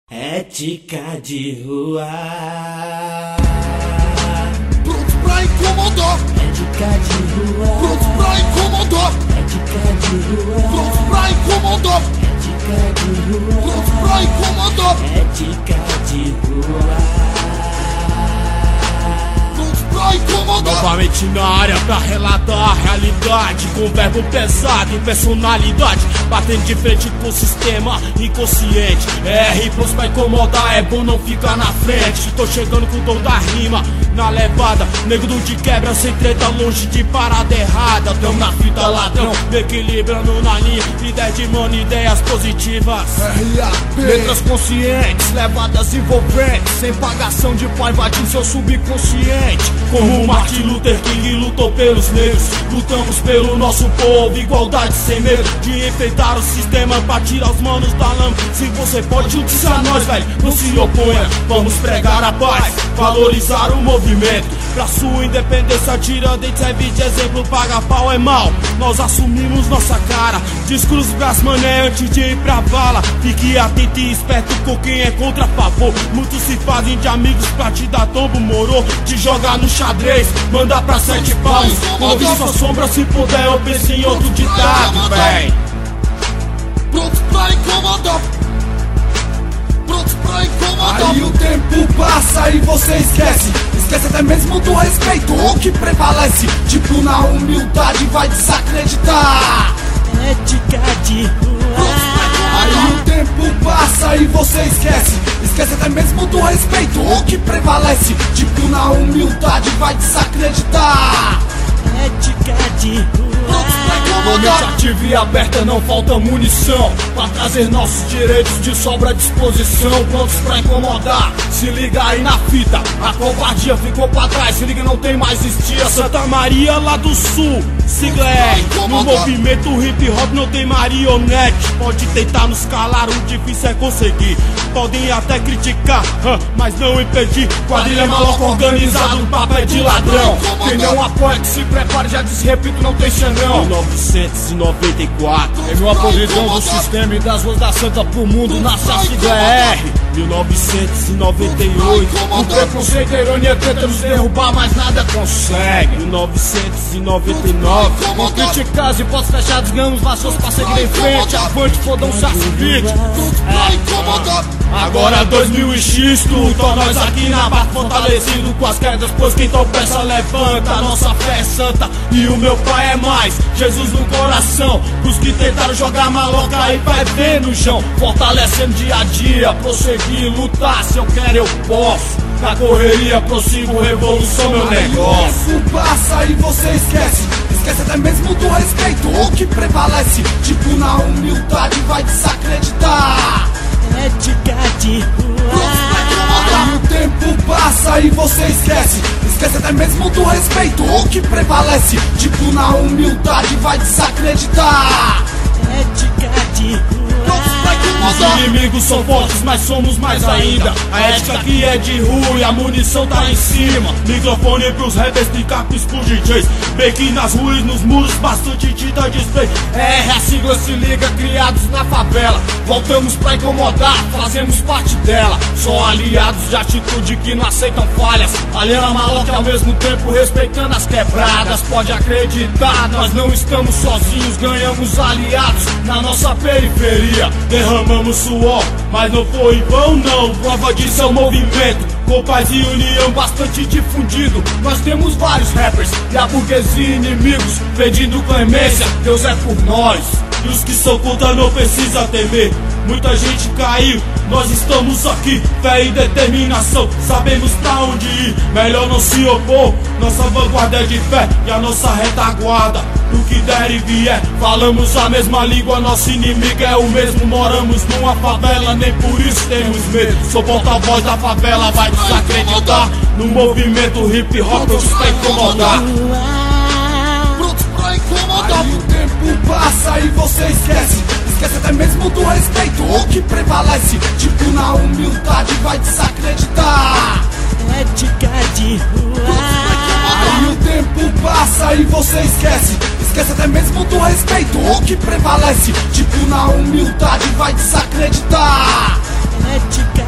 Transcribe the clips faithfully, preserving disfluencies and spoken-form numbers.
Ética de rua. Pronto pra incomodar. Ética de rua. Pronto pra incomodar. Ética de rua. Pronto pra incomodar. Ética de rua. Pronto pra incomodar. Ética de rua. Novamente na área pra relatar a realidade, com verbo pesado e personalidade, batendo de frente com o sistema inconsciente. R pronto pra incomodar, é bom não ficar na frente. Tô chegando com toda a rima na levada, nego do de quebra sem treta, longe de parada errada. Tamo na fita ladrão, me equilibrando na linha, ideias de mano, ideias positivas, R A P. letras conscientes, levadas envolventes, sem pagação de pó invadindo seu subconsciente. Como Martin Luther King lutou pelos negros, lutamos pelo nosso povo, igualdade sem medo de enfrentar o sistema pra tirar os manos da lama. Se você pode, junte-se a nós, velho, não se oponha. Vamos pregar a paz, valorizar o movimento, pra sua independência. Tiradentes serve de exemplo, paga pau é mal, nós assumimos nossa cara. Descruza os braços, mané, antes de ir pra vala. Fique atento e esperto com quem é contra a favor. Muitos se fazem de amigos pra te dar tombo, moro, te jogar no xadrez, mandar pra sete palmos. Ouve sua sombra, se puder, eu penso em outro ditado, véi. Pronto pra incomodar. Pronto pra incomodar. Aí o tempo passa e você esquece, esquece até mesmo do respeito, o que prevalece. Tipo, na humildade vai desacreditar. Ética de rua. Aí o tempo passa e você esquece, esquece até mesmo do respeito, o que prevalece. Tipo, na humildade vai desacreditar. Ética de rua. Mente ativa e aberta, não falta munição pra trazer nossos direitos de sobra à disposição. Prontos pra incomodar, se liga aí na fita, a covardia ficou pra trás, se liga, não tem mais estia. Santa Maria lá do Sul, sigla R. No movimento hip hop não tem marionete. Pode tentar nos calar, o difícil é conseguir. Podem até criticar, mas não impedir. Quadrilha maloca organizado, papo é de ladrão. Quem não apoia que se prepare, já disse, repito, não tem xanão. mil novecentos e noventa e quatro, em uma podridão do sistema e das ruas da Santa pro mundo, nasce a sigla R. Mil novecentos e noventa e oito, o preconceito e a ironia tenta nos derrubar, mas nada consegue. Mil novecentos e noventa e nove, com criticar e portas fechadas, ganhamos vassouras pra seguir em frente. Avante, fodão-se as vítimas. Pronto pra incomodar. Agora dois mil e X, tô nós aqui na barra, fortalecido com as quedas, pois quem tropeça levanta. Nossa fé é santa e o meu pai é mais, Jesus no coração. Os que tentaram jogar maloca aí vai ver no chão, fortalecendo dia a dia, prosseguir, lutar, se eu quero eu posso. Na correria prossigo, revolução meu negócio. O passa e você esquece, esquece até mesmo do respeito, o que prevalece. Tipo, na humildade vai desacreditar. Ética de rua. Aí o tempo passa e você esquece, esquece até mesmo do respeito, o que prevalece. Tipo, na humildade vai desacreditar. Ética de rua. Os inimigos são fortes, mas somos mais ainda. A ética aqui é de rua e a munição tá em cima. Microfone pros rappers, picapes pros D Js. Bem que nas ruas, nos muros, bastante tinta de spray. R, a sigla se liga, criados na favela. Voltamos pra incomodar, fazemos parte dela. Só aliados de atitude que não aceitam falhas. Aliena maloca e ao mesmo tempo respeitando as quebradas. Pode acreditar, nós não estamos sozinhos, ganhamos aliados na nossa periferia. Derramamos suor, mas não foi em vão não. Prova disso é o movimento, com paz e união bastante difundido. Nós temos vários rappers e a burguesia inimigos, pedindo clemência, Deus é por nós. E os que são contra não precisa temer. Muita gente caiu, nós estamos aqui. Fé e determinação, sabemos pra onde ir. Melhor não se opor, nossa vanguarda é de fé e a nossa retaguarda. Do que der e vier, falamos a mesma língua, nosso inimigo é o mesmo. Moramos numa favela, nem por isso temos medo. Sou porta-voz da favela, vai desacreditar. No movimento hip hop eu estou incomodar. Pronto pra incomodar. Aí o tempo passa e você esquece, esquece até mesmo do respeito, o que prevalece. Tipo, na humildade vai desacreditar. Ética de rua. Aí o tempo passa e você esquece, esquece até mesmo do respeito, o que prevalece. Tipo, na humildade vai desacreditar. Ética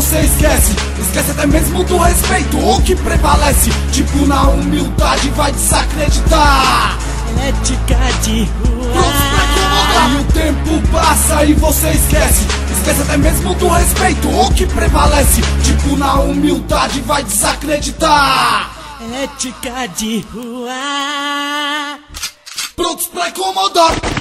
você esquece. Esquece até mesmo do respeito, o que prevalece. Tipo, na humildade vai desacreditar. Ética de rua. Aí o tempo passa e você esquece. Esquece até mesmo do respeito, o que prevalece. Tipo, na humildade vai desacreditar. Ética de rua. Prontos pra incomodar.